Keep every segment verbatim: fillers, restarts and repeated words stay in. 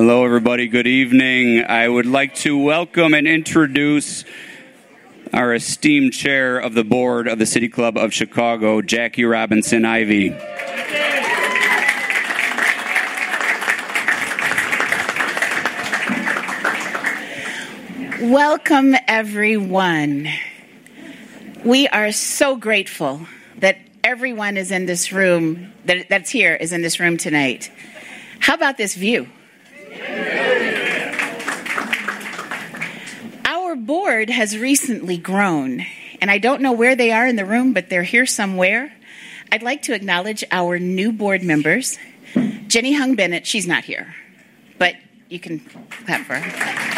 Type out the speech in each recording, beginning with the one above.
Hello, everybody. Good evening. I would like to welcome and introduce our esteemed chair of the board of the City Club of Chicago, Jackie Robinson Ivy. Welcome, everyone. We are so grateful that everyone is in this room, that, that's here, is in this room tonight. How about this view? Our board has recently grown, and I don't know where they are in the room, but they're here somewhere. I'd like to acknowledge our new board members. Jenny Hung Bennett, she's not here, but you can clap for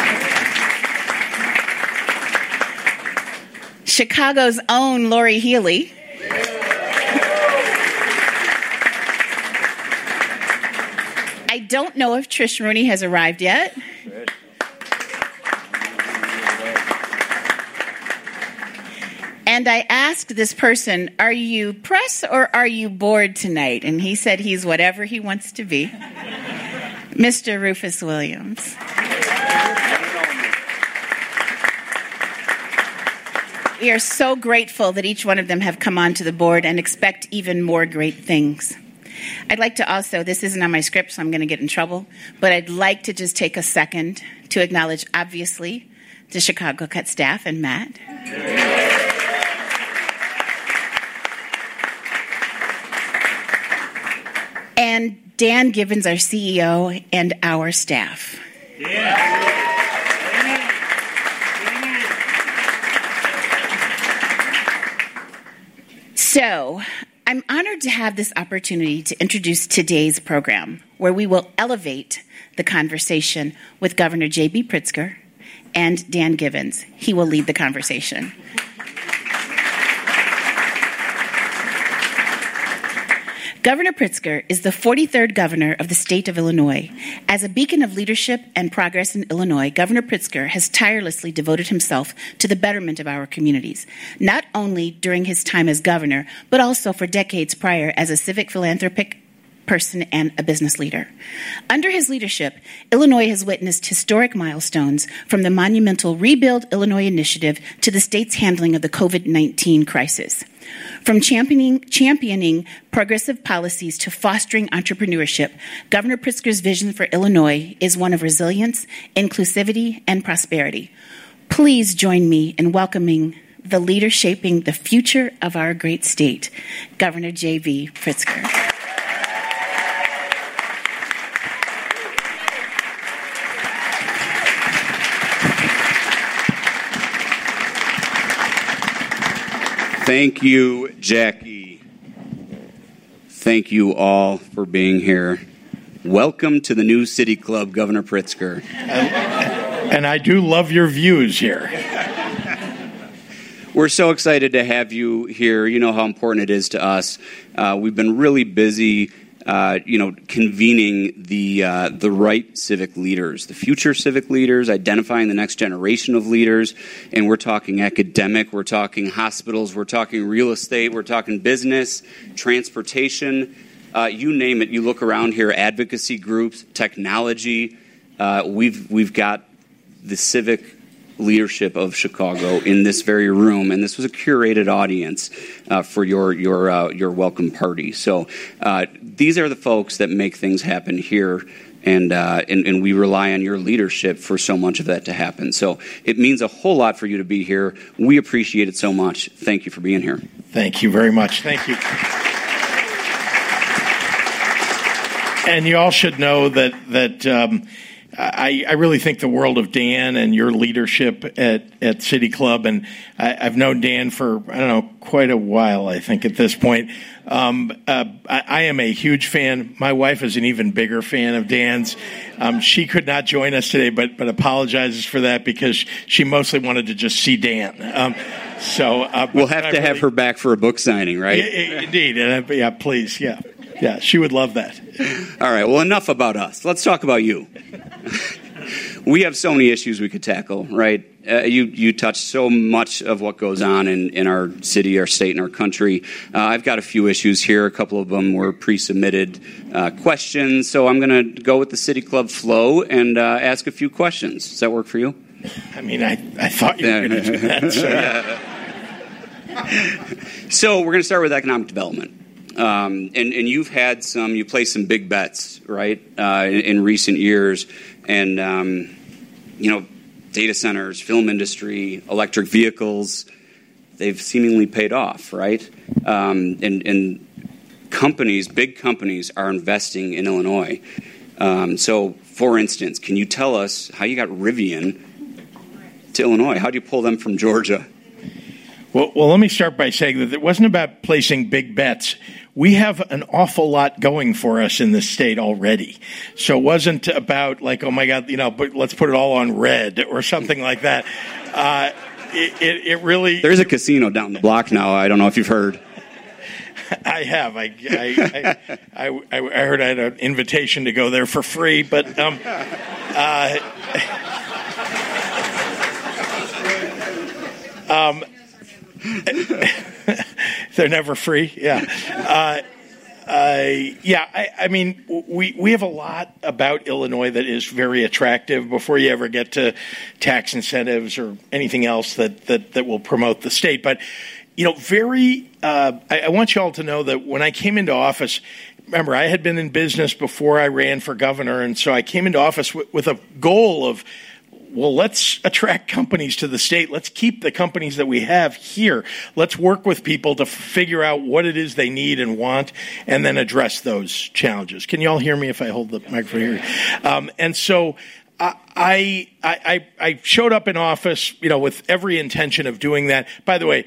her. Chicago's own Lori Healy. I don't know if Trish Rooney has arrived yet. And I asked this person, are you press or are you bored tonight? And he said he's whatever he wants to be. Mister Rufus Williams. We are so grateful that each one of them have come onto the board and expect even more great things. I'd like to also, this isn't on my script, so I'm going to get in trouble, but I'd like to just take a second to acknowledge, obviously, the Chicago Cut staff and Matt. And Dan Gibbons, our C E O, and our staff. Yeah. So, I'm honored to have this opportunity to introduce today's program, where we will elevate the conversation with Governor J B Pritzker and Dan Gibbons. He will lead the conversation. Governor Pritzker is the forty-third governor of the state of Illinois. As a beacon of leadership and progress in Illinois, Governor Pritzker has tirelessly devoted himself to the betterment of our communities, not only during his time as governor, but also for decades prior as a civic philanthropic person and a business leader. Under his leadership, Illinois has witnessed historic milestones, from the monumental Rebuild Illinois initiative to the state's handling of the covid nineteen crisis. From championing, championing progressive policies to fostering entrepreneurship, Governor Pritzker's vision for Illinois is one of resilience, inclusivity, and prosperity. Please join me in welcoming the leader shaping the future of our great state, Governor J B Pritzker. Thank you, Jackie. Thank you all for being here. Welcome to the new City Club, Governor Pritzker. And, and I do love your views here. We're so excited to have you here. You know how important it is to us. Uh, we've been really busy Uh, you know, convening the uh, the right civic leaders, the future civic leaders, identifying the next generation of leaders. And we're talking academic, we're talking hospitals, we're talking real estate, we're talking business, transportation, uh, you name it. You look around here, advocacy groups, technology. Uh, we've we've got the civic leadership of Chicago in this very room, and this was a curated audience uh, for your your uh, your welcome party. So uh, these are the folks that make things happen here, and, uh, and and we rely on your leadership for so much of that to happen. So it means a whole lot for you to be here. We appreciate it so much. Thank you for being here. Thank you very much. Thank you. And you all should know that that. Um, I, I really think the world of Dan and your leadership at, at City Club, and I, I've known Dan for, I don't know, quite a while, I think, at this point. Um, uh, I, I am a huge fan. My wife is an even bigger fan of Dan's. Um, she could not join us today, but but apologizes for that because she mostly wanted to just see Dan. Um, so uh, We'll have to really have her back for a book signing, right? Indeed. Uh, yeah, please, yeah. Yeah, she would love that. All right, well, enough about us. Let's talk about you. we have so many issues we could tackle, right? Uh, you you touched so much of what goes on in, in our city, our state, and our country. Uh, I've got a few issues here. A couple of them were pre-submitted uh, questions, so I'm going to go with the City Club flow and uh, ask a few questions. Does that work for you? I mean, I, I thought you were going to do that. So, yeah. So we're going to start with economic development. Um, and, and you've had some, you placed some big bets, right, uh, in, in recent years. And, um, you know, data centers, film industry, electric vehicles, they've seemingly paid off, right? Um, and, and companies, big companies, are investing in Illinois. Um, so, for instance, can you tell us how you got Rivian to Illinois? How do you pull them from Georgia? Well, well, let me start by saying that it wasn't about placing big bets. We have an awful lot going for us in this state already. So it wasn't about like, oh, my God, you know, but let's put it all on red or something like that. Uh, it, it, it really... There's a casino down the block now. I don't know if you've heard. I have. I, I, I, I, I heard I had an invitation to go there for free, but... Um, uh, um, they're never free. Yeah. Uh, uh, yeah. I, I mean, we, we have a lot about Illinois that is very attractive before you ever get to tax incentives or anything else that, that, that will promote the state. But, you know, very, uh, I, I want you all to know that when I came into office, remember, I had been in business before I ran for governor. And so I came into office with, with a goal of, well, let's attract companies to the state. Let's keep the companies that we have here. Let's work with people to figure out what it is they need and want, and then address those challenges. Can you all hear me if I hold the microphone here? Um, and so I, I, I, I showed up in office, you know, with every intention of doing that. By the way,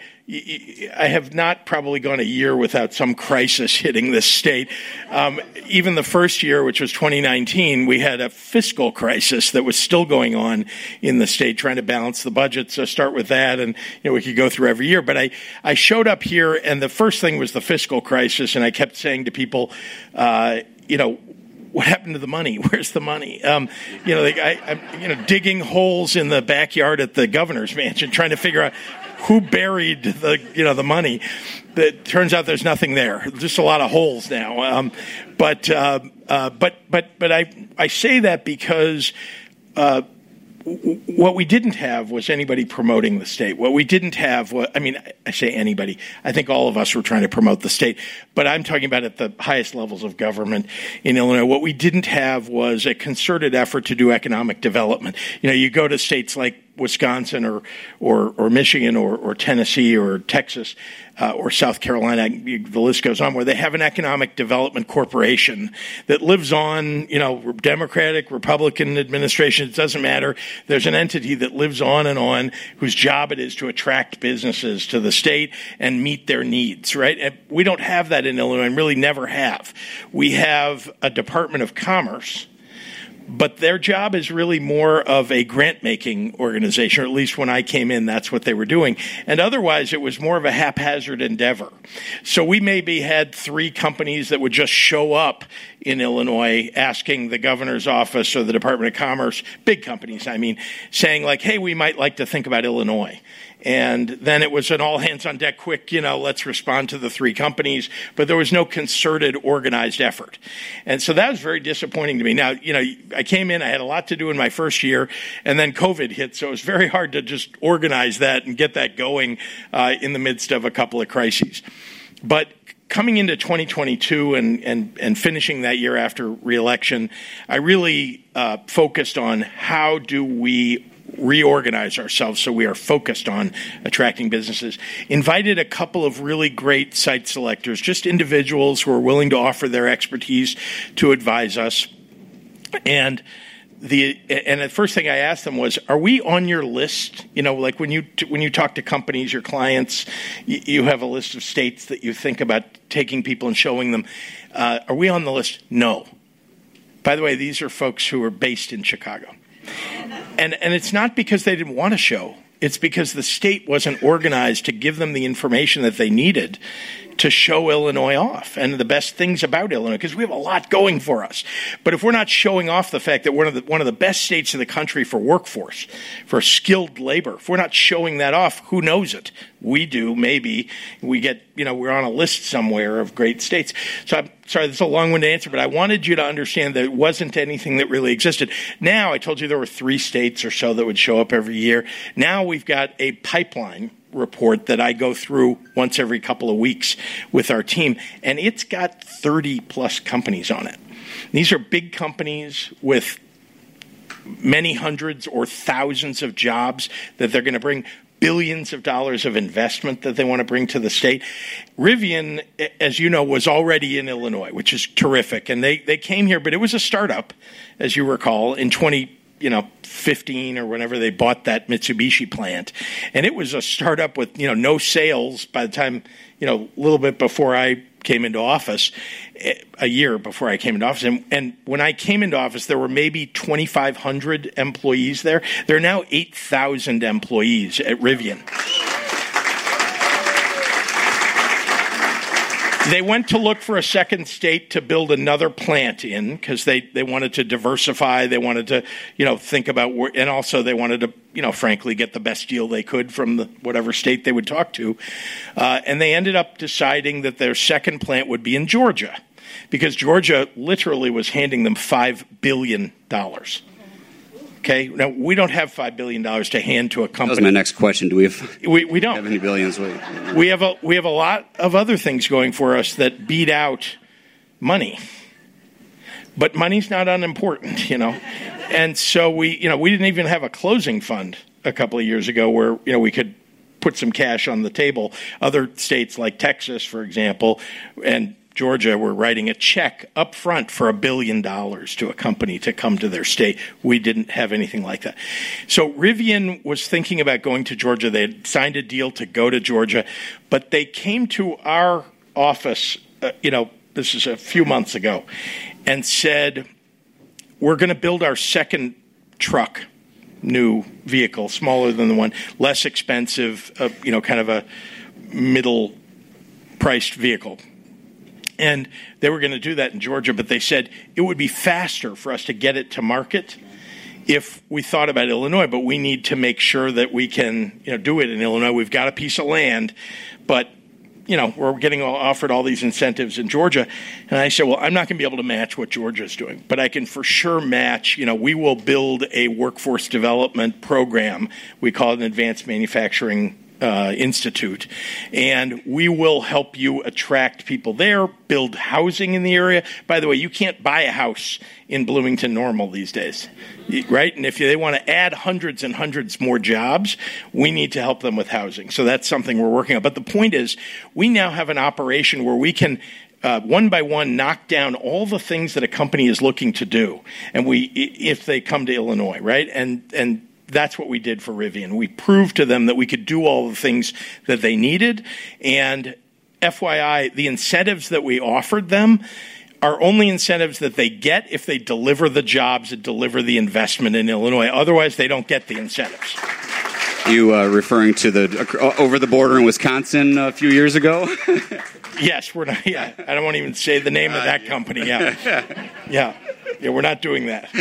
I have not probably gone a year without some crisis hitting this state. Um, even the first year, which was twenty nineteen, we had a fiscal crisis that was still going on in the state, trying to balance the budget. So start with that, and you know we could go through every year. But I, I showed up here, and the first thing was the fiscal crisis, and I kept saying to people, uh, you know, what happened to the money? Where's the money? Um, you know, like I, I'm you know digging holes in the backyard at the governor's mansion, trying to figure out who buried the you know the money. That turns out there's nothing there. Just a lot of holes now. Um, but uh, uh, but but but I I say that because. Uh, What we didn't have was anybody promoting the state. What we didn't have was, I mean, I say anybody. I think all of us were trying to promote the state. But I'm talking about at the highest levels of government in Illinois. What we didn't have was a concerted effort to do economic development. You know, you go to states like Wisconsin or or, or Michigan or, or Tennessee or Texas uh, or South Carolina, the list goes on, where they have an economic development corporation that lives on, you know, Democratic, Republican administration. It doesn't matter. There's an entity that lives on and on whose job it is to attract businesses to the state and meet their needs, right? And we don't have that in Illinois and really never have. We have a Department of Commerce, but their job is really more of a grant-making organization, or at least when I came in, that's what they were doing. And otherwise, it was more of a haphazard endeavor. So we maybe had three companies that would just show up in Illinois asking the governor's office or the Department of Commerce, big companies, I mean, saying like, hey, we might like to think about Illinois. And then it was an all-hands-on-deck quick, you know, let's respond to the three companies. But there was no concerted, organized effort. And so that was very disappointing to me. Now, you know, I came in, I had a lot to do in my first year, and then COVID hit. So it was very hard to just organize that and get that going uh, in the midst of a couple of crises. But coming into twenty twenty-two and, and, and finishing that year after re-election, I really uh, focused on how do we reorganize ourselves so we are focused on attracting businesses. Invited a couple of really great site selectors, just individuals who are willing to offer their expertise to advise us. And the and the first thing I asked them was, "Are we on your list? You know, like when you when you talk to companies, your clients, you, you have a list of states that you think about taking people and showing them. Uh, are we on the list? No. By the way, these are folks who are based in Chicago." And and it's not because they didn't want to show. It's because the state wasn't organized to give them the information that they needed to show Illinois off and the best things about Illinois, because we have a lot going for us. But if we're not showing off the fact that we're one of the, one of the best states in the country for workforce, for skilled labor, if we're not showing that off, who knows it? We do, maybe. We get, you know, we're on a list somewhere of great states. So I'm sorry, this is a long-winded answer, but I wanted you to understand that it wasn't anything that really existed. Now, I told you there were three states or so that would show up every year. Now we've got a pipeline report that I go through once every couple of weeks with our team, and it's got thirty plus companies on it. These are big companies with many hundreds or thousands of jobs that they're going to bring, billions of dollars of investment that they want to bring to the state. Rivian, as you know, was already in Illinois, which is terrific, and they, they came here, but it was a startup, as you recall, in twenty you know, fifteen or whenever they bought that Mitsubishi plant. And it was a startup with, you know, no sales by the time, you know, a little bit before I came into office, a year before I came into office. And, and when I came into office, there were maybe twenty-five hundred employees there. There are now eight thousand employees at Rivian. They went to look for a second state to build another plant in because they, they wanted to diversify. They wanted to, you know, think about where, and also they wanted to, you know, frankly, get the best deal they could from the, whatever state they would talk to. Uh, and they ended up deciding that their second plant would be in Georgia because Georgia literally was handing them five billion dollars. Okay, now we don't have five billion dollars to hand to a company. That was my next question. Do we have? We we don't have any billions? Wait. We have a we have a lot of other things going for us that beat out money, but money's not unimportant, you know. And so we you know we didn't even have a closing fund a couple of years ago where you know we could put some cash on the table. Other states like Texas, for example, and Georgia were writing a check up front for a billion dollars to a company to come to their state. We didn't have anything like that. So Rivian was thinking about going to Georgia. They had signed a deal to go to Georgia, but they came to our office, uh, you know, this is a few months ago, and said, we're going to build our second truck, new vehicle, smaller than the one, less expensive, uh, you know, kind of a middle-priced vehicle. And they were going to do that in Georgia, but they said it would be faster for us to get it to market if we thought about Illinois, but we need to make sure that we can, you know, do it in Illinois. We've got a piece of land, but, you know, we're getting offered all these incentives in Georgia. And I said, well, I'm not going to be able to match what Georgia is doing, but I can for sure match, you know, we will build a workforce development program. We call it an advanced manufacturing Uh, Institute, and we will help you attract people there, build housing in the area. By the way, you can't buy a house in Bloomington Normal these days, right? And if they want to add hundreds and hundreds more jobs, we need to help them with housing. So that's something we're working on. But the point is, we now have an operation where we can Uh, one by one, knock down all the things that a company is looking to do, and we, if they come to Illinois, right? And and that's what we did for Rivian. We proved to them that we could do all the things that they needed, and F Y I, the incentives that we offered them are only incentives that they get if they deliver the jobs and deliver the investment in Illinois. Otherwise, they don't get the incentives. You uh, referring to the uh, over the border in Wisconsin a few years ago? Yes, we're not. Yeah, I don't want to even say the name of that company. Yeah, yeah, yeah. We're not doing that.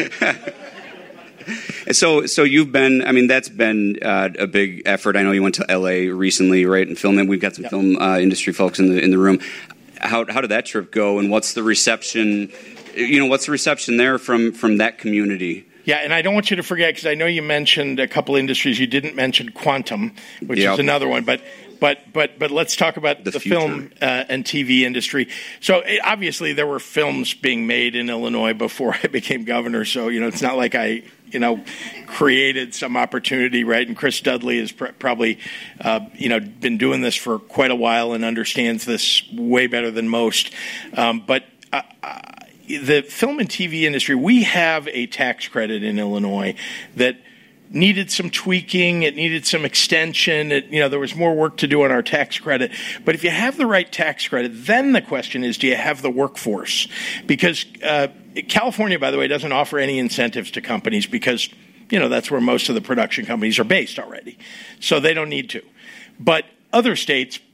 So, so you've been. I mean, that's been uh, a big effort. I know you went to L A recently, right, and filmed. We've got some yep. film uh, industry folks in the in the room. How how did that trip go, and what's the reception? You know, what's the reception there from from that community? Yeah, and I don't want you to forget, because I know you mentioned a couple industries. You didn't mention Quantum, which yep. is another one, but. But but but let's talk about the, the film uh, and T V industry. So it, obviously there were films being made in Illinois before I became governor. So you know it's not like I you know created some opportunity, right? And Chris Dudley has pr- probably uh, you know been doing this for quite a while and understands this way better than most. Um, but uh, the film and T V industry, we have a tax credit in Illinois that needed some tweaking. It needed some extension. It, you know, there was more work to do on our tax credit. But if you have the right tax credit, then the question is, do you have the workforce? Because uh, California, by the way, doesn't offer any incentives to companies because, you know, that's where most of the production companies are based already. So they don't need to. But other states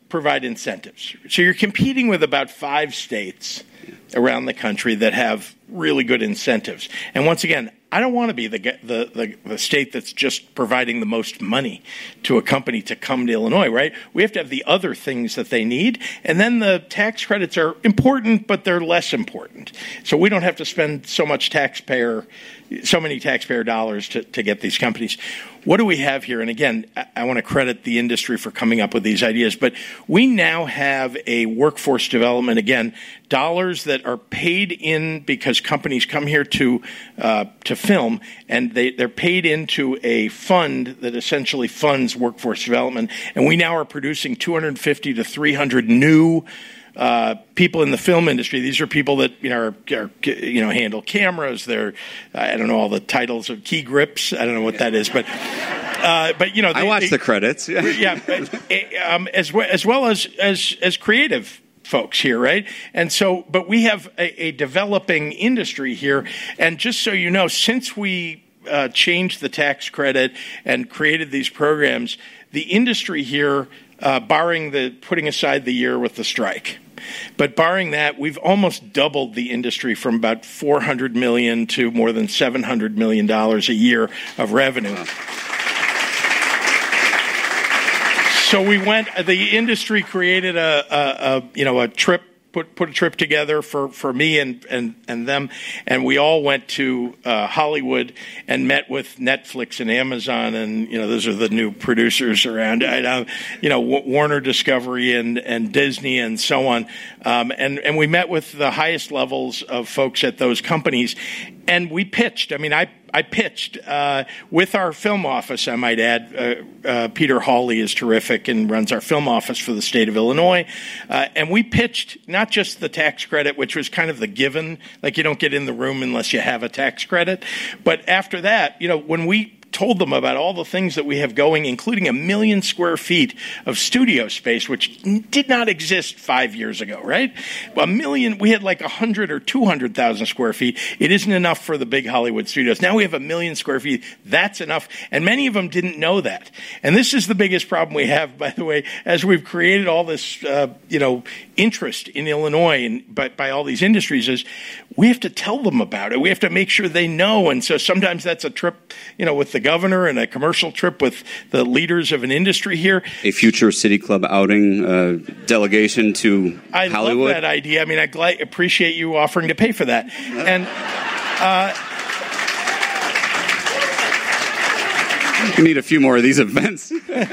provide incentives. So you're competing with about five states around the country that have really good incentives. And once again, I don't want to be the, the the the state that's just providing the most money to a company to come to Illinois, right? We have to have the other things that they need. And then the tax credits are important, but they're less important. So we don't have to spend so much taxpayer, so many taxpayer dollars to, to get these companies. What do we have here? And again, I, I want to credit the industry for coming up with these ideas, but we now have a workforce development, again, dollars that are paid in because companies come here to uh, to film, and they, they're paid into a fund that essentially funds workforce development. And we now are producing two hundred fifty to three hundred new Uh, people in the film industry. These are people that you know are, are you know handle cameras. They're I don't know all the titles of key grips. I don't know what that is, but uh, but you know I they, watch they, the credits. yeah, um, as well as well as as as creative folks here, right? And so, but we have a, a developing industry here. And just so you know, since we uh, changed the tax credit and created these programs, the industry here, uh, barring the putting aside the year with the strike. But barring that, we've almost doubled the industry from about four hundred million dollars to more than seven hundred million dollars a year of revenue. So we went, the industry created a, a, a you know, a trip, put put a trip together for, for me and, and, and them, and we all went to uh, Hollywood and met with Netflix and Amazon, and you know those are the new producers around, I know, you know Warner Discovery and, and Disney and so on, um, and and we met with the highest levels of folks at those companies, and we pitched. I mean, I. I pitched uh, with our film office, I might add. Uh, uh, Peter Hawley is terrific and runs our film office for the state of Illinois. Uh, and we pitched not just the tax credit, which was kind of the given, like you don't get in the room unless you have a tax credit. But after that, you know, when we told them about all the things that we have going, including a million square feet of studio space, which did not exist five years ago, right? A million, we had like one hundred or two hundred thousand square feet. It isn't enough for the big Hollywood studios. Now we have a million square feet. That's enough. And many of them didn't know that. And this is the biggest problem we have, by the way, as we've created all this, uh, you know, interest in Illinois and by, by all these industries, is we have to tell them about it. We have to make sure they know. And so sometimes that's a trip, you know, with the governor and a commercial trip with the leaders of an industry here. A future City Club outing uh, delegation to I Hollywood. I love that idea. I mean, I gl- appreciate you offering to pay for that. And uh, we need a few more of these events.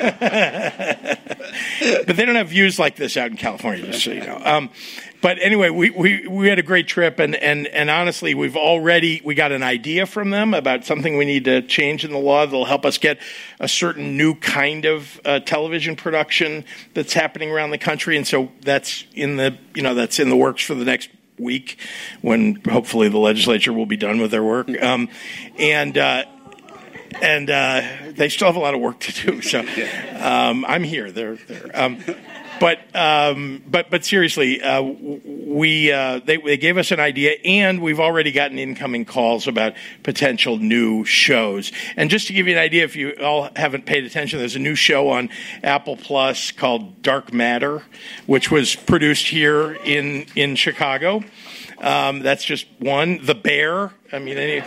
But they don't have views like this out in California, just so you know. Um, But anyway, we, we, we had a great trip, and, and, and honestly, we've already, we got an idea from them about something we need to change in the law that'll help us get a certain new kind of uh, television production that's happening around the country, and so that's in the, you know, that's in the works for the next week, when hopefully the legislature will be done with their work. Um, and, uh, and uh, they still have a lot of work to do, so um, I'm here. They're there. Um, But um, but but seriously, uh, we uh, they, they gave us an idea, and we've already gotten incoming calls about potential new shows. And just to give you an idea, if you all haven't paid attention, there's a new show on Apple Plus called Dark Matter, which was produced here in in Chicago. Um, that's just one. The Bear. I mean. Any,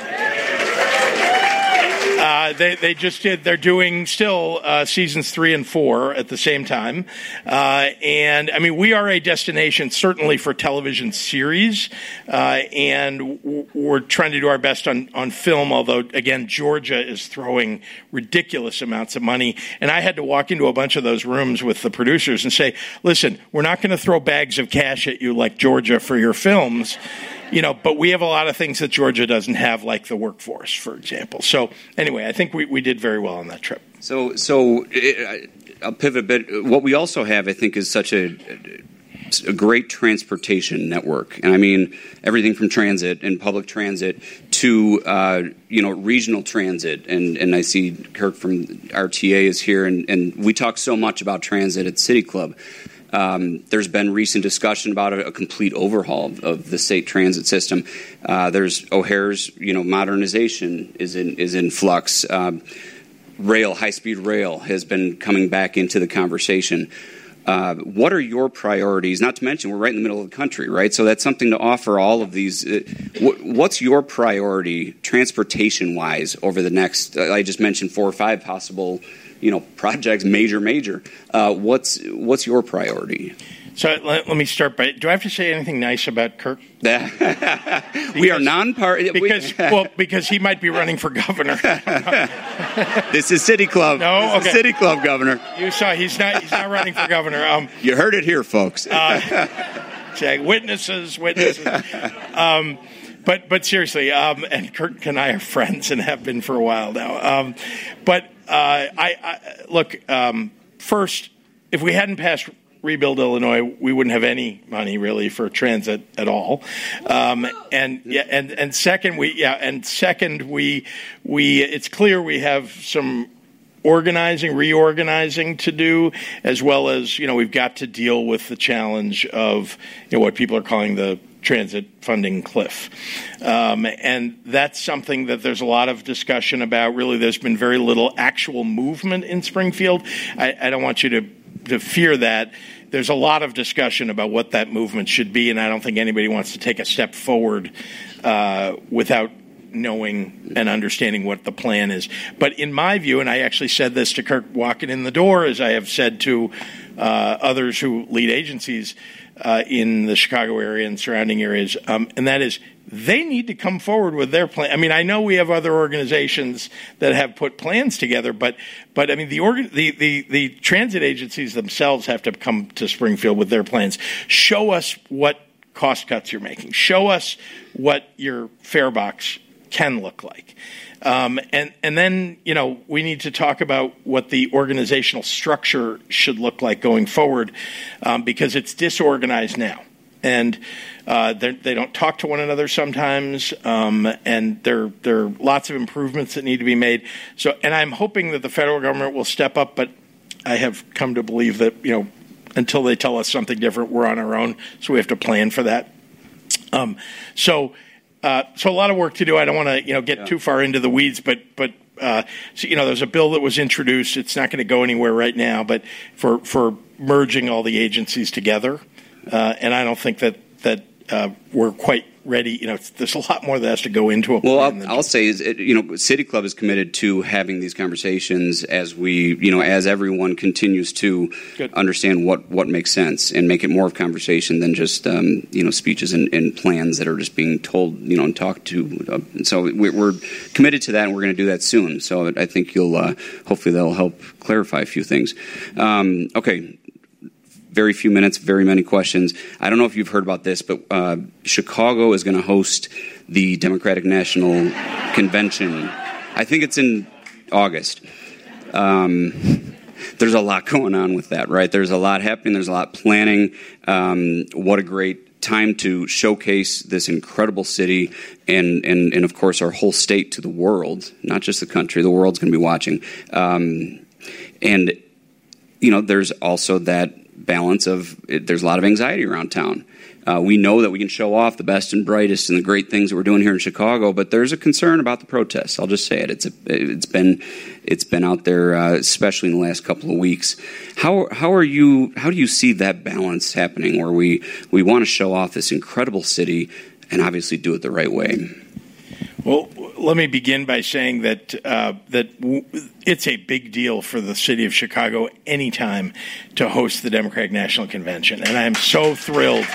Uh, they, they just did, they're doing still uh, seasons three and four at the same time. Uh, and, I mean, we are a destination certainly for television series. Uh, and w- we're trying to do our best on, on film, although, again, Georgia is throwing ridiculous amounts of money. And I had to walk into a bunch of those rooms with the producers and say, listen, we're not going to throw bags of cash at you like Georgia for your films. You know, but we have a lot of things that Georgia doesn't have, like the workforce, for example. So anyway, I think we, we did very well on that trip. So, so it, I'll pivot a bit. What we also have, I think, is such a, a great transportation network. And I mean everything from transit and public transit to, uh, you know, regional transit. And, and I see Kirk from R T A is here, and, and we talk so much about transit at City Club. Um, there's been recent discussion about a, a complete overhaul of, of the state transit system. Uh, there's O'Hare's, you know, modernization is in is in flux. Um, rail, high-speed rail, has been coming back into the conversation. Uh, what are your priorities? Not to mention, we're right in the middle of the country, right? So that's something to offer all of these. Uh, wh- what's your priority, transportation-wise, over the next? Uh, I just mentioned four or five possible, you know, projects, major, major. Uh, what's what's your priority? So let, let me start by. Do I have to say anything nice about Kirk? We are non-party because we, well because he might be running for governor. This is City Club. No, this okay. is City Club governor. You saw he's not he's not running for governor. Um, you heard it here, folks. uh, witnesses, witnesses. Um, but but seriously, um, and Kirk and I are friends and have been for a while now. Um, but uh, I, I look um, first, if we hadn't passed Rebuild Illinois, we wouldn't have any money really for transit at all. Um, and yeah, and and second, we yeah, and second, we we it's clear we have some organizing, reorganizing to do, as well as you know we've got to deal with the challenge of you know what people are calling the transit funding cliff. Um, and that's something that there's a lot of discussion about. Really, there's been very little actual movement in Springfield. I, I don't want you to to fear that. There's a lot of discussion about what that movement should be, and I don't think anybody wants to take a step forward uh, without knowing and understanding what the plan is. But in my view, and I actually said this to Kirk walking in the door, as I have said to uh, others who lead agencies uh, in the Chicago area and surrounding areas, um, and that is they need to come forward with their plan. I mean, I know we have other organizations that have put plans together, but but I mean, the organ, the, the the transit agencies themselves have to come to Springfield with their plans. Show us what cost cuts you're making. Show us what your fare box can look like. Um, and, and then, you know, we need to talk about what the organizational structure should look like going forward, um, because it's disorganized now. And uh, they don't talk to one another sometimes, um, and there, there are lots of improvements that need to be made. So, and I'm hoping that the federal government will step up, but I have come to believe that, you know, until they tell us something different, we're on our own, so we have to plan for that. Um, so, uh, so a lot of work to do. I don't want to, you know, get yeah. too far into the weeds, but, but uh, so, you know, there's a bill that was introduced. It's not going to go anywhere right now, but for for merging all the agencies together. Uh, and I don't think that that uh, we're quite ready. You know, there's a lot more that has to go into it. Well, I'll, I'll say is, it, you know, City Club is committed to having these conversations as we, you know, as everyone continues to Good. understand what, what makes sense and make it more of conversation than just, um, you know, speeches and, and plans that are just being told, you know, and talked to. Uh, so we're, we're committed to that, and we're going to do that soon. So I think you'll, uh, hopefully that'll help clarify a few things. Um, okay. Very few minutes, very many questions. I don't know if you've heard about this, but uh, Chicago is going to host the Democratic National Convention. I think it's in August. Um, there's a lot going on with that, right? There's a lot happening. There's a lot planning. Um, what a great time to showcase this incredible city and, and, and, of course, our whole state to the world, not just the country. The world's going to be watching. Um, and, you know, there's also that balance of it, there's a lot of anxiety around town. Uh, we know that we can show off the best and brightest and the great things that we're doing here in Chicago, but there's a concern about the protests. I'll just say it. It's a, it's been it's been out there, uh, especially in the last couple of weeks. How how are you? How do you see that balance happening, where we we want to show off this incredible city and obviously do it the right way? Well, let me begin by saying that uh, that w- it's a big deal for the city of Chicago anytime to host the Democratic National Convention, and I am so thrilled.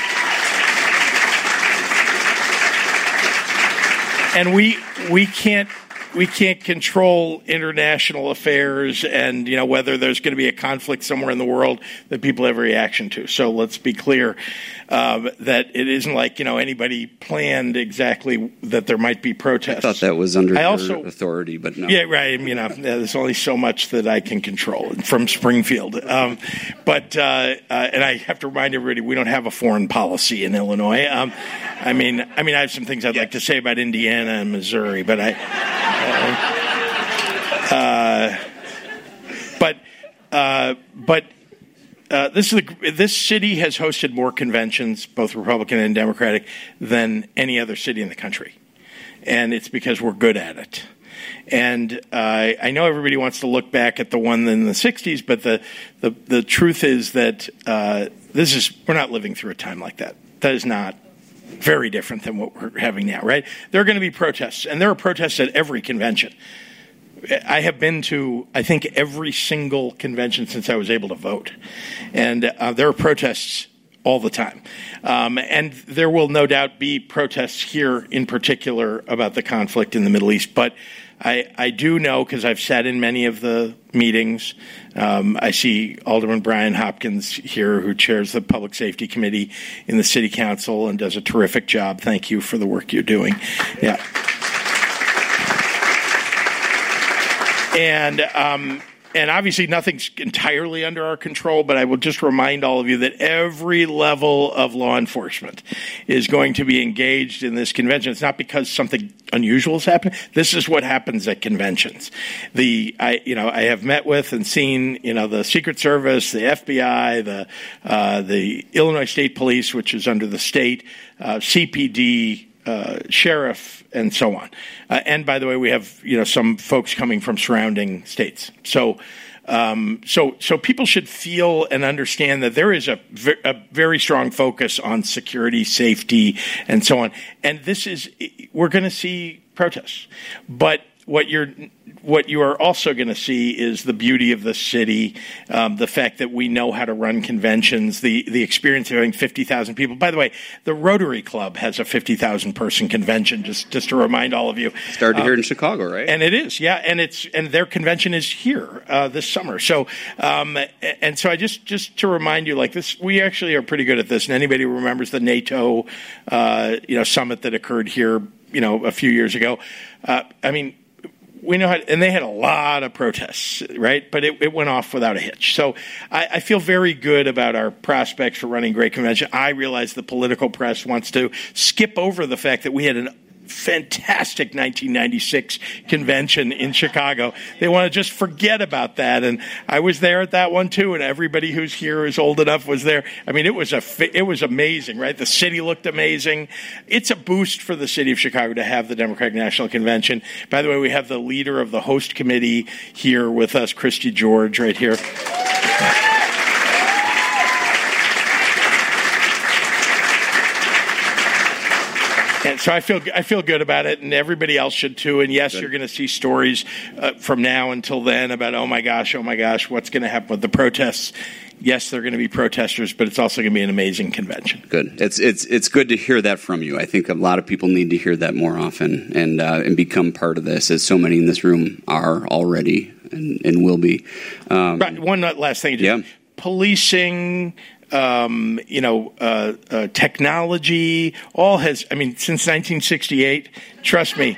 And we we can't we can't control international affairs, and you know whether there's going to be a conflict somewhere in the world that people have a reaction to. So let's be clear uh, that it isn't like you know anybody planned exactly that there might be protests. I thought that was under I your also, authority, but no. Yeah, right. You know, there's only so much that I can control from Springfield. Um, but uh, uh, and I have to remind everybody, we don't have a foreign policy in Illinois. Um, I mean, I mean, I have some things I'd yeah. like to say about Indiana and Missouri, but I. Uh, uh, but uh, but uh, this is the, this city has hosted more conventions, both Republican and Democratic, than any other city in the country, and it's because we're good at it. And uh, I know everybody wants to look back at the one in the sixties, but the the, the truth is that uh, this is we're not living through a time like that. That is not very different than what we're having now, right? There are going to be protests, and there are protests at every convention. I have been to, I think, every single convention since I was able to vote. And uh, there are protests all the time. Um, and there will no doubt be protests here in particular about the conflict in the Middle East. But I, I do know, because I've sat in many of the meetings, um, I see Alderman Brian Hopkins here, who chairs the Public Safety Committee in the City Council and does a terrific job. Thank you for the work you're doing. Yeah. And um, and obviously nothing's entirely under our control, but I will just remind all of you that every level of law enforcement is going to be engaged in this convention. It's not because something unusual is happening. This is what happens at conventions. The I you know I have met with and seen you know the Secret Service, the F B I, the uh, the Illinois State Police, which is under the state, uh, C P D. Uh, sheriff, and so on. Uh, and by the way, we have you know some folks coming from surrounding states. So, um, so, so people should feel and understand that there is a, ver- a very strong focus on security, safety, and so on. And this is we're going to see protests, but what you're what you are also going to see is the beauty of the city, um, the fact that we know how to run conventions, the the experience of having fifty thousand people. By the way, the Rotary Club has a fifty thousand person convention, just just to remind all of you. Started um, here in Chicago, right? And it is, yeah, and it's and their convention is here uh, this summer. So, um, and so I just just to remind you, like this, we actually are pretty good at this. And anybody who remembers the NATO, uh, you know, summit that occurred here, you know, a few years ago, uh, I mean. We know how, and they had a lot of protests, right? But it, it went off without a hitch. So I, I feel very good about our prospects for running a great convention. I realize the political press wants to skip over the fact that we had an fantastic nineteen ninety-six convention in Chicago. They want to just forget about that. And I was there at that one too, and everybody who's here is old enough was there. I mean, it was a it was amazing, right? The city looked amazing. It's a boost for the city of Chicago to have the Democratic National Convention. By the way, we have the leader of the host committee here with us, Christy George, right here. And so I feel I feel good about it, and everybody else should too. And yes, good. You're going to see stories uh, from now until then about, oh my gosh, oh my gosh, what's going to happen with the protests. Yes, they're going to be protesters, but it's also going to be an amazing convention. Good. It's it's it's good to hear that from you. I think a lot of people need to hear that more often and uh, and become part of this, as so many in this room are already and, and will be. Um, right. One last thing. Yeah. Policing. Um, you know, uh, uh, technology, all has, I mean, since nineteen sixty-eight, trust me,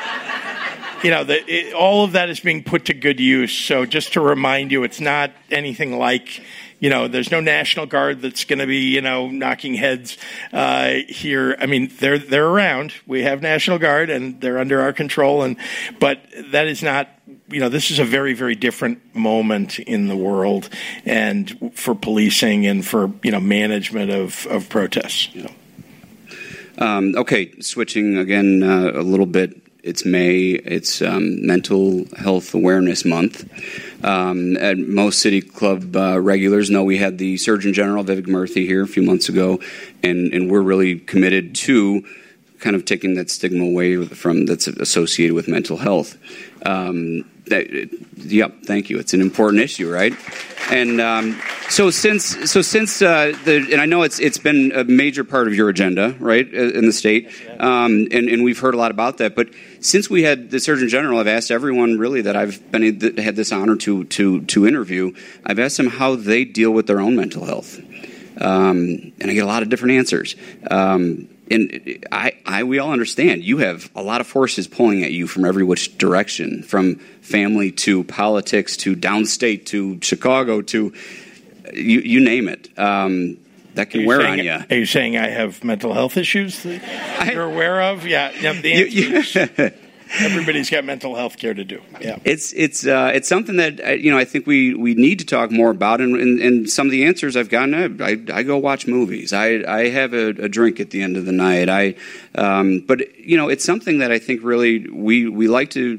you know, the, it, all of that is being put to good use. So just to remind you, it's not anything like, you know, there's no National Guard that's going to be, you know, knocking heads uh, here. I mean, they're they're around. We have National Guard, and they're under our control. And but that is not, you know, this is a very, very different moment in the world, and for policing and for, you know, management of of protests. You know. Um, okay, switching again uh, a little bit. It's May. It's um, Mental Health Awareness Month. Um, and most City Club uh, regulars know we had the Surgeon General, Vivek Murthy, here a few months ago, and, and we're really committed to kind of taking that stigma away from that's associated with mental health. Um, that, yep, thank you. It's an important issue, right? And um, so since so since uh, the and I know it's it's been a major part of your agenda, right, in the state, um, and and we've heard a lot about that. But since we had the Surgeon General, I've asked everyone really that I've been had this honor to to to interview. I've asked them how they deal with their own mental health, um, and I get a lot of different answers. Um, And I, I, we all understand you have a lot of forces pulling at you from every which direction, from family to politics to downstate to Chicago to you, you name it. Um, that can wear saying, on you. Are you saying I have mental health issues that I, you're aware of? Yeah. yeah the answer you, you, is everybody's got mental health care to do. Yeah. It's it's uh, it's something that uh, you know I think we, we need to talk more about, and, and, and some of the answers I've gotten. I, I go watch movies. I I have a, a drink at the end of the night. I um, but you know it's something that I think really we we like to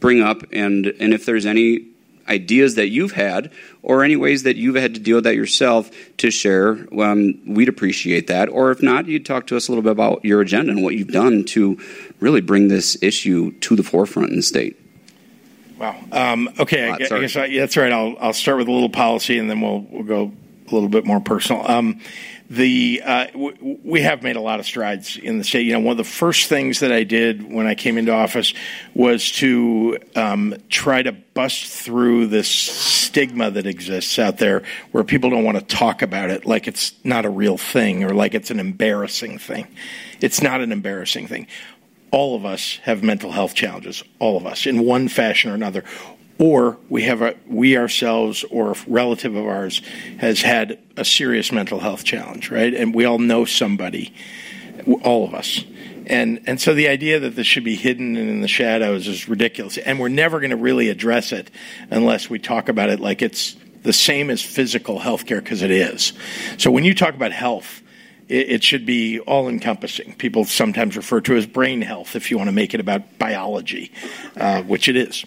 bring up, and, and if there's any ideas that you've had or any ways that you've had to deal with that yourself to share, um, we'd appreciate that. Or if not, you'd talk to us a little bit about your agenda and what you've done to really bring this issue to the forefront in the state. Wow. Um, okay, I, I guess I, that's right. I'll I'll start with a little policy, and then we'll we'll go a little bit more personal. Um, the uh, w- we have made a lot of strides in the state. You know, one of the first things that I did when I came into office was to um, try to bust through this stigma that exists out there, where people don't want to talk about it like it's not a real thing or like it's an embarrassing thing. It's not an embarrassing thing. All of us have mental health challenges, all of us, in one fashion or another. Or we have a, we ourselves or a relative of ours has had a serious mental health challenge, right? And we all know somebody, all of us. And and so the idea that this should be hidden and in the shadows is ridiculous. And we're never going to really address it unless we talk about it like it's the same as physical health care, because it is. So when you talk about health, it should be all-encompassing. People sometimes refer to it as brain health if you want to make it about biology, uh, which it is.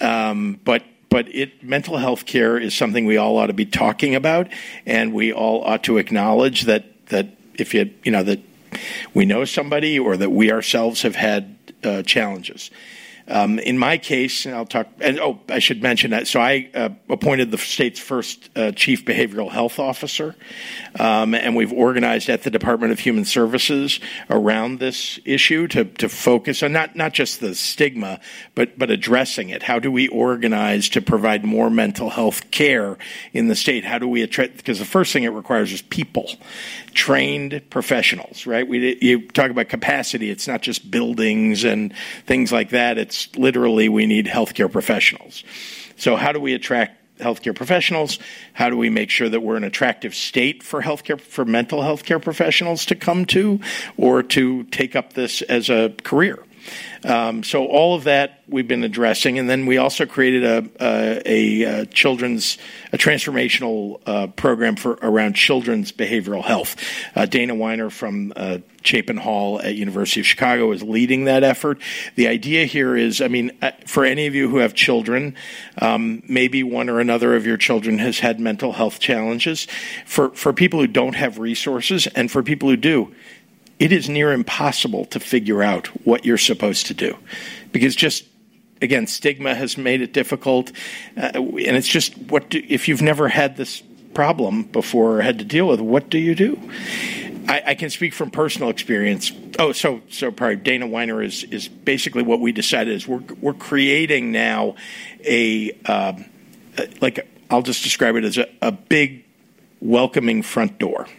Um, but but it, mental health care is something we all ought to be talking about, and we all ought to acknowledge that that if you you know that we know somebody or that we ourselves have had uh, challenges. Um, in my case, and I'll talk, and oh, I should mention that. So I uh, appointed the state's first uh, chief behavioral health officer, um, and we've organized at the Department of Human Services around this issue to to focus on not not just the stigma, but but addressing it. How do we organize to provide more mental health care in the state? How do we attract? Because the first thing it requires is people, trained professionals, right? We you talk about capacity. It's not just buildings and things like that. It's literally we need healthcare professionals. So how do we attract healthcare professionals? How do we make sure that we're an attractive state for healthcare, for mental health care professionals to come to or to take up this as a career? Um, so all of that we've been addressing, and then we also created a a, a, a children's a transformational uh, program for around children's behavioral health. Uh, Dana Weiner from uh, Chapin Hall at University of Chicago is leading that effort. The idea here is, I mean, for any of you who have children, um, maybe one or another of your children has had mental health challenges. For for people who don't have resources, and for people who do, it is near impossible to figure out what you're supposed to do, because just, again, stigma has made it difficult. Uh, and it's just, what do, if you've never had this problem before or had to deal with, what do you do? I, I can speak from personal experience. Oh, so so probably Dana Weiner is is basically what we decided is we're we're creating now a um, like I'll just describe it as a, a big welcoming front door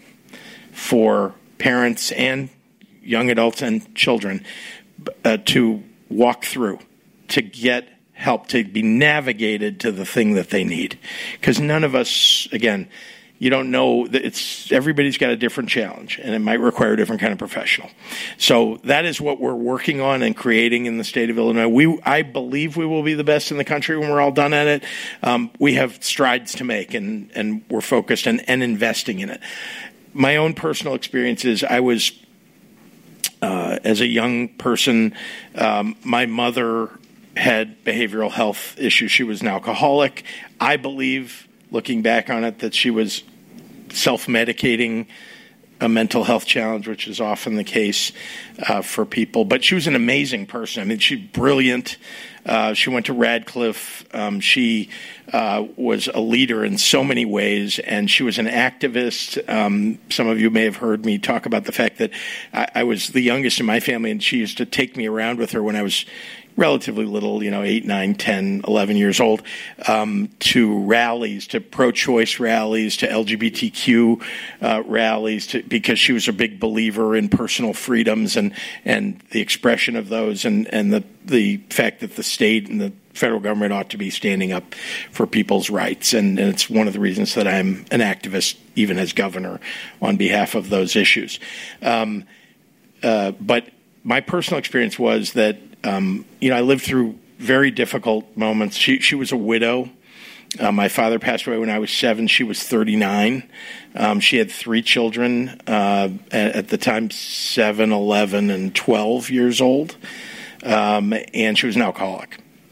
for parents and young adults and children uh, to walk through, to get help, to be navigated to the thing that they need. Because none of us, again, you don't know, that it's everybody's got a different challenge, and it might require a different kind of professional. So that is what we're working on and creating in the state of Illinois. We, I believe we will be the best in the country when we're all done at it. Um, we have strides to make, and, and we're focused and, and investing in it. My own personal experience is I was, uh, as a young person, um, my mother had behavioral health issues. She was an alcoholic. I believe, looking back on it, that she was self-medicating a mental health challenge, which is often the case uh, for people. But she was an amazing person. I mean, she's brilliant. Uh, she went to Radcliffe. Um, she uh, was a leader in so many ways, and she was an activist. Um, some of you may have heard me talk about the fact that I, I was the youngest in my family, and she used to take me around with her when I was relatively little, you know, eight, nine, ten, eleven years old, um, to rallies, to pro-choice rallies, to L G B T Q uh, rallies, to, because she was a big believer in personal freedoms and, and the expression of those, and, and the, the fact that the state and the federal government ought to be standing up for people's rights. And, and it's one of the reasons that I'm an activist, even as governor, on behalf of those issues. Um, uh, but my personal experience was that Um, you know, I lived through very difficult moments. She she was a widow. Uh, my father passed away when I was seven. She was thirty-nine. Um, she had three children uh, at, at the time, seven, eleven, and twelve years old. Um, and she was an alcoholic.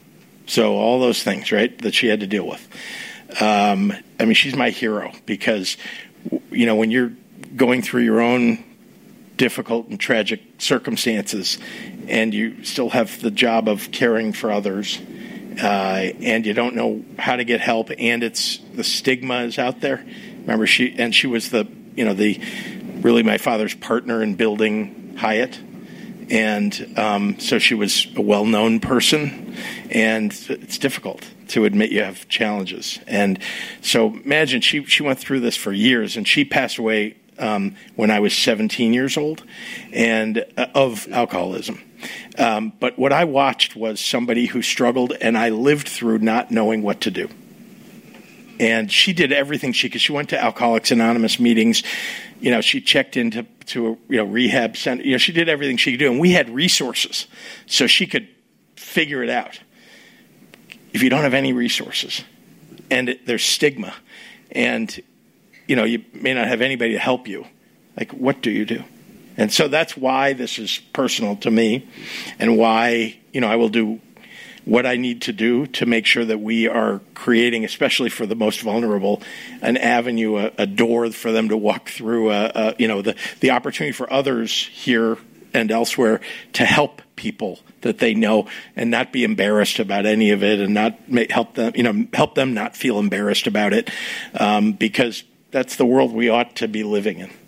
So all those things, right, that she had to deal with. Um, I mean, she's my hero because, you know, when you're going through your own difficult and tragic circumstances and you still have the job of caring for others, uh, and you don't know how to get help, and it's the stigma is out there. Remember, she and she was the, you know, the really my father's partner in building Hyatt. And um, so she was a well-known person, and it's difficult to admit you have challenges. And so imagine she, she went through this for years, and she passed away um, when I was seventeen years old and uh, of alcoholism. Um, but what I watched was somebody who struggled, and I lived through not knowing what to do. And she did everything she could. She went to Alcoholics Anonymous meetings. You know, she checked into to a you know rehab center. You know, she did everything she could do, and we had resources, so she could figure it out. If you don't have any resources, and it, there's stigma, and you know you may not have anybody to help you, like what do you do? And so that's why this is personal to me, and why you know I will do what I need to do to make sure that we are creating, especially for the most vulnerable, an avenue, a, a door for them to walk through, a, a, you know, the, the opportunity for others here and elsewhere to help people that they know and not be embarrassed about any of it, and not make, help them, you know, help them not feel embarrassed about it, um, because that's the world we ought to be living in.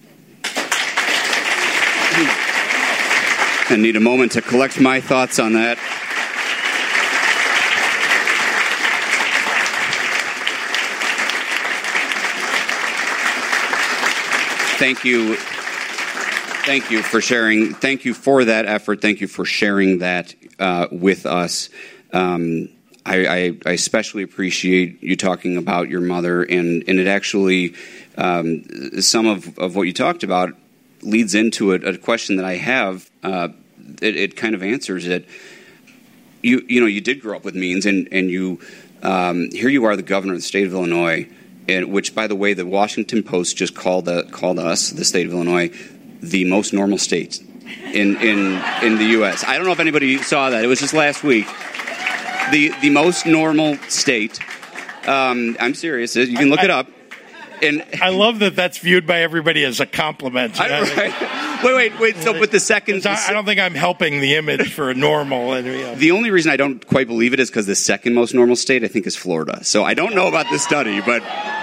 I need a moment to collect my thoughts on that. Thank you. Thank you for sharing. Thank you for that effort. Thank you for sharing that uh, with us. Um, I, I, I especially appreciate you talking about your mother, and, and it actually, um, some of, of what you talked about leads into a, a question that I have. Uh, it, it kind of answers it. You you know, you did grow up with means, and, and you um, here you are, the governor of the state of Illinois, and which, by the way, the Washington Post just called the, called us, the state of Illinois, the most normal state in in in the U S. I don't know if anybody saw that. It was just last week. The the most normal state. Um, I'm serious. You can look I, it up. And I love that that's viewed by everybody as a compliment. I, right. Wait, wait, wait. So, but the second, I, I don't think I'm helping the image for a normal. And, you know. The only reason I don't quite believe it is because the second most normal state, I think, is Florida. So I don't know about this study, but.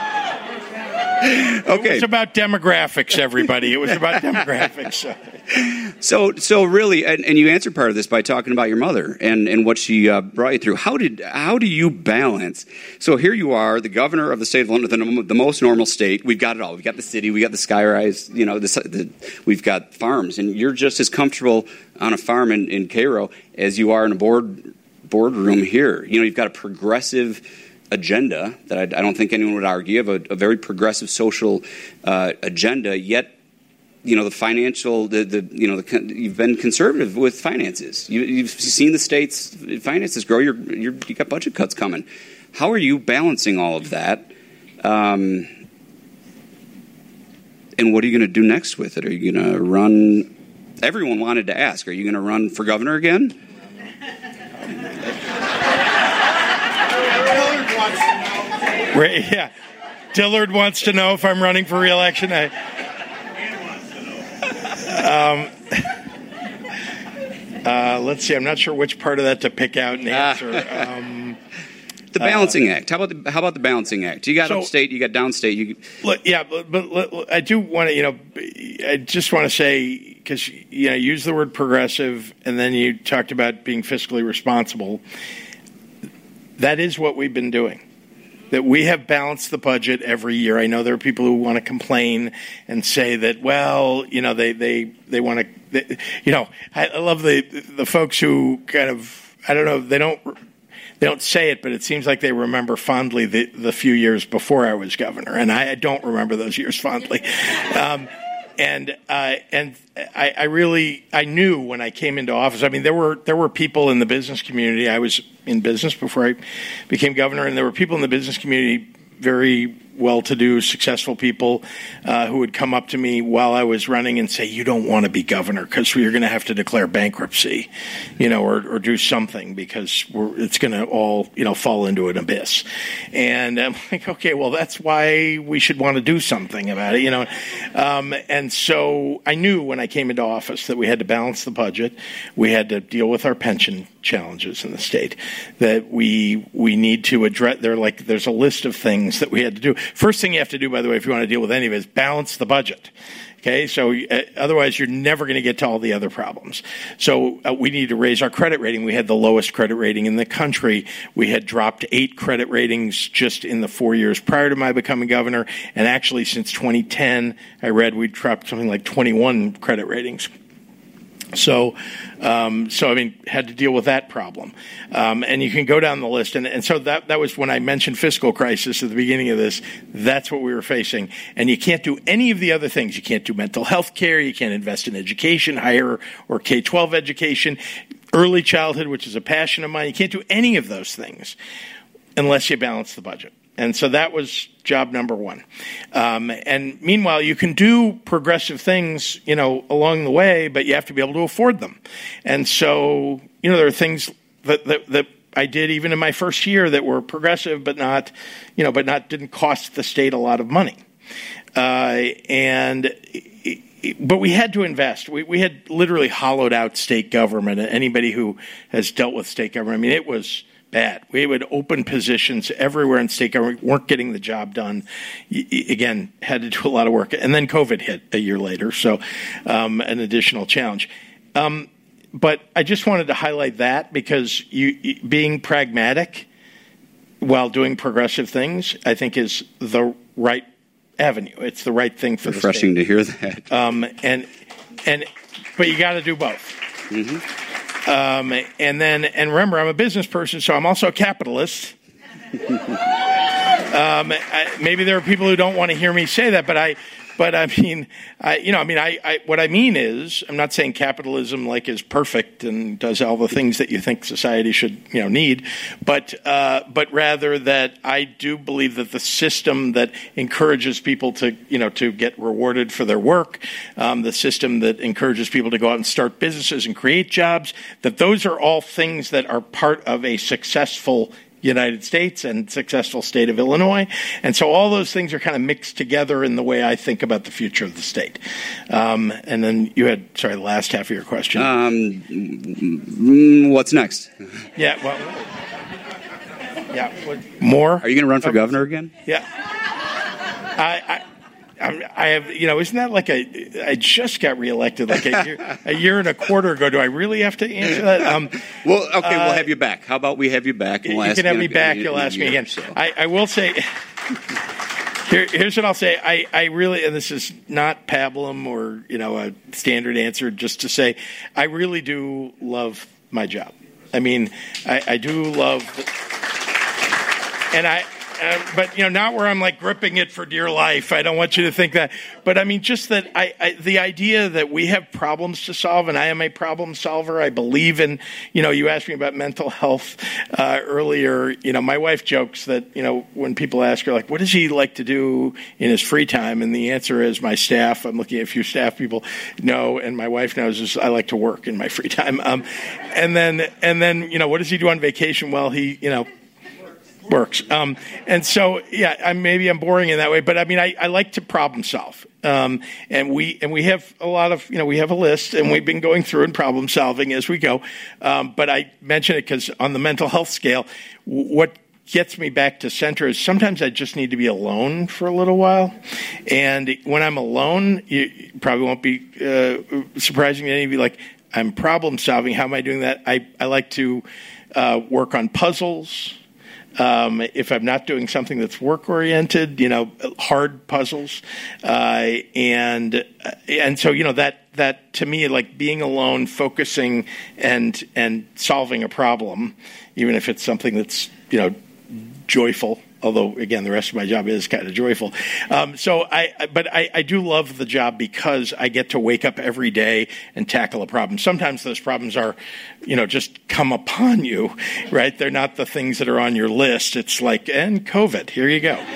Okay. It was about demographics, everybody. It was about demographics. So, so really, and, and you answered part of this by talking about your mother and, and what she uh, brought you through. How did how do you balance? So here you are, the governor of the state of Illinois, the, the most normal state. We've got it all. We've got the city. We got the skyrise. You know, the, the, we've got farms, and you're just as comfortable on a farm in, in Cairo as you are in a board boardroom here. You know, you've got a progressive agenda that I, I don't think anyone would argue of, a, a very progressive social uh, agenda. Yet, you know, the financial, the, the you know, the, you've been conservative with finances. You, you've seen the state's finances grow. You're, you're, you got budget cuts coming. How are you balancing all of that? Um, and what are you going to do next with it? Are you going to run? Everyone wanted to ask. Are you going to run for governor again? Right, yeah. Dillard wants to know if I'm running for re-election. I, um, uh, let's see. I'm not sure which part of that to pick out and answer. Um, the Balancing uh, Act. How about the How about the Balancing Act? You got so, upstate. You got downstate. You. Yeah, but, but I do want to. You know, I just want to say, because you know, you use the word progressive, and then you talked about being fiscally responsible. That is what we've been doing. That we have balanced the budget every year. I know there are people who want to complain and say that, well, you know, they they, they want to, they, you know, I, I love the the folks who kind of, I don't know, they don't they don't say it, but it seems like they remember fondly the, the few years before I was governor, and I, I don't remember those years fondly. Um, and uh, and I, I really I knew when I came into office. I mean, there were there were people in the business community. I was in business before I became governor, and there were people in the business community very well-to-do, successful people uh, who would come up to me while I was running and say, "You don't want to be governor because you're going to have to declare bankruptcy, you know, or, or do something because we're, it's going to all, you know, fall into an abyss." And I'm like, okay, well, that's why we should want to do something about it, you know. Um, and so I knew when I came into office that we had to balance the budget, we had to deal with our pension challenges in the state, that we we need to address. They're like there's a list of things that we had to do. First thing you have to do, by the way, if you want to deal with any of it, is balance the budget. Okay, so uh, otherwise you're never going to get to all the other problems. So uh, we need to raise our credit rating. We had the lowest credit rating in the country. We had dropped eight credit ratings just in the four years prior to my becoming governor, and actually since twenty ten, I read we dropped something like twenty-one credit ratings. So, um, so I mean, had to deal with that problem. Um, and you can go down the list. And, and so that, that was when I mentioned fiscal crisis at the beginning of this. That's what we were facing. And you can't do any of the other things. You can't do mental health care. You can't invest in education, higher or K twelve education, early childhood, which is a passion of mine. You can't do any of those things unless you balance the budget. And so that was job number one. Um, and meanwhile, you can do progressive things, you know, along the way, but you have to be able to afford them. And so, you know, there are things that, that, that I did even in my first year that were progressive, but not, you know, but not didn't cost the state a lot of money. Uh, and But we had to invest. We, we had literally hollowed out state government. Anybody who has dealt with state government, I mean, it was bad. We would open positions everywhere in state government, weren't getting the job done. Y- again, had to do a lot of work. And then COVID hit a year later, so um, an additional challenge. Um, but I just wanted to highlight that because you, you, being pragmatic while doing progressive things, I think is the right avenue. It's the right thing for Refreshing the state. to hear that. Um, and and but you got to do both. Mm-hmm. Um, and then, and remember, I'm a business person, so I'm also a capitalist. um, I, maybe there are people who don't want to hear me say that, but I, but I mean, I, you know, I mean, I, I, what I mean is, I'm not saying capitalism like is perfect and does all the things that you think society should, you know, need, but, uh, but rather that I do believe that the system that encourages people to, you know, to get rewarded for their work, um, the system that encourages people to go out and start businesses and create jobs, that those are all things that are part of a successful United States and successful state of Illinois. And so all those things are kind of mixed together in the way I think about the future of the state. Um, and then you had, sorry, the last half of your question. Um, what's next? Yeah, well, yeah. What, more? Are you going to run for governor again? Yeah. I, I I have, you know, isn't that like a, I just got reelected like a year, a year and a quarter ago. Do I really have to answer that? Um, well, okay, uh, we'll have you back. How about we have you back? And we'll you ask can have you me back. You'll ask me again. So. I, I will say, here, here's what I'll say. I, I really, and this is not pablum or, you know, a standard answer, just to say, I really do love my job. I mean, I, I do love, the, and I, Uh, but, you know, not where I'm like gripping it for dear life. I don't want you to think that. But I mean, just that I, I the idea that we have problems to solve, and I am a problem solver. I believe in, you know, you asked me about mental health uh, earlier. You know, my wife jokes that, you know, when people ask her, like, what does he like to do in his free time? And the answer is my staff. I'm looking at a few staff people know, and my wife knows is I like to work in my free time. Um, and then, and then, you know, what does he do on vacation? Well, he, you know, works. Um, and so, yeah, I, maybe I'm boring in that way, but I mean, I, I like to problem solve. Um, and we and we have a lot of, you know, we have a list, and we've been going through and problem solving as we go. Um, but I mention it because on the mental health scale, w- what gets me back to center is sometimes I just need to be alone for a little while. And when I'm alone, you probably won't be uh, surprising to any of you, like, I'm problem solving. How am I doing that? I, I like to uh, work on puzzles. Um, if I'm not doing something that's work-oriented, you know, hard puzzles, uh, and and so you know that that to me, like being alone, focusing, and and solving a problem, even if it's something that's, you know, joyful. Although, again, the rest of my job is kind of joyful. Um, so, I, but I, I do love the job because I get to wake up every day and tackle a problem. Sometimes those problems are, you know, just come upon you, right? They're not the things that are on your list. It's like, and COVID, here you go.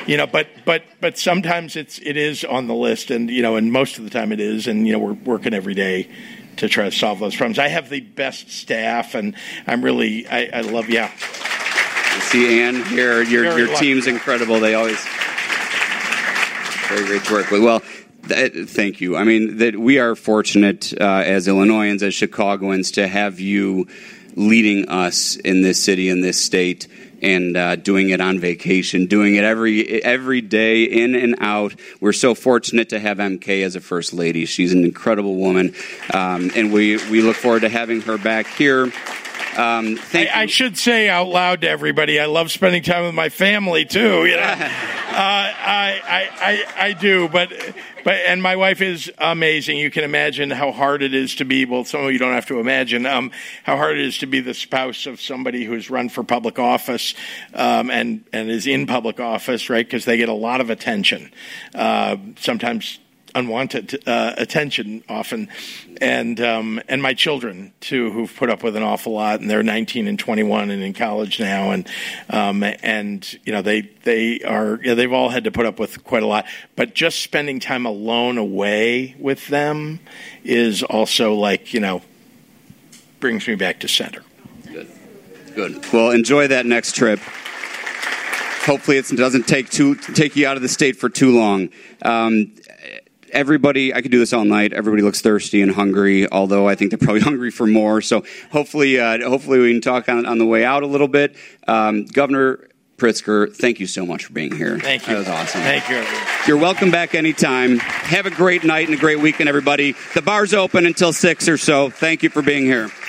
you know, but but but sometimes it's it is on the list, and you know, and most of the time it is, and you know, we're working every day to try to solve those problems. I have the best staff, and I'm really I, I love yeah. You see Ann here, your Very your lucky. team's incredible. They always very great to work with. Well. Th- thank you. I mean, that we are fortunate uh, as Illinoisans, as Chicagoans, to have you leading us in this city, in this state, and uh, doing it on vacation, doing it every every day, in and out. We're so fortunate to have M K as a First Lady. She's an incredible woman, um, and we, we look forward to having her back here. Um, thank I, I should say out loud to everybody, I love spending time with my family too. You know, uh, I, I, I, I do, but, but, and my wife is amazing. You can imagine how hard it is to be. Well, some of you don't have to imagine um, how hard it is to be the spouse of somebody who's run for public office um, and and is in public office, right? Because they get a lot of attention, uh, sometimes unwanted uh, attention often, and um, and my children too, who've put up with an awful lot, and they're nineteen and twenty-one and in college now, and um, and you know they they are you know, they've all had to put up with quite a lot. But just spending time alone away with them is also like you know brings me back to center. Good, good. Well, enjoy that next trip. Hopefully, it doesn't take too take you out of the state for too long. Um, Everybody, I could do this all night. Everybody looks thirsty and hungry, although I think they're probably hungry for more. So hopefully, uh, hopefully we can talk on, on the way out a little bit. Um, Governor Pritzker, thank you so much for being here. Thank you. That was awesome. Thank you, everyone. You're welcome back anytime. Have a great night and a great weekend, everybody. The bar's open until six or so. Thank you for being here.